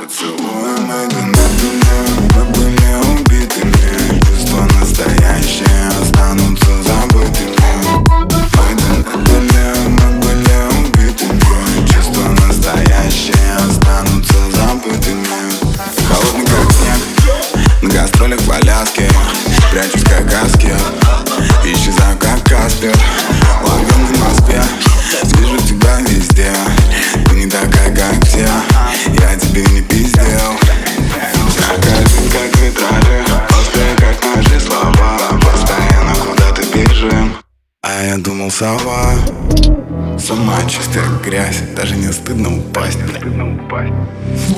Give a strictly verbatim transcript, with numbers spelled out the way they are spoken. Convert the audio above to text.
Поцелуем одинокими мы были убитыми. Чувства настоящие останутся забытыми. Одинокими мы были убитыми. Чувства настоящие останутся забытыми. Холодный как снег, на гастролях в Аляске. Прячусь как Аскер, исчезаю как Каспер. В огромной Москве вижу тебя везде. Ты не такая, как все, я тебе не пиздел. Закаты как витражи, острые как ножи слова. Постоянно куда-то бежим, а я думал сова. Сама чистая грязь, даже не стыдно упасть.